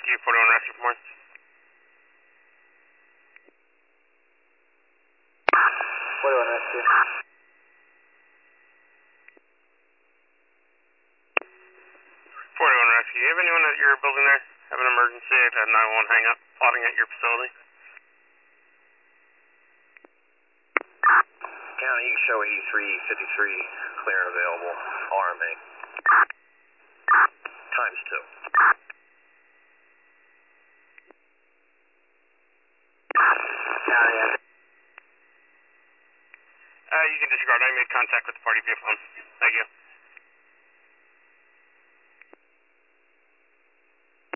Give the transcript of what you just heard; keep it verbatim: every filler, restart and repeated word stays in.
Rescue, forty-one Rescue for more. forty-one Rescue. forty-one Rescue, do you have anyone at your building there? Have an emergency? I've had nine one one hang up, plotting at your facility. County, you can show E three fifty-three, clear and available, R M A. Times two. County, Uh, you can disregard. I made contact with the party via phone. Thank you.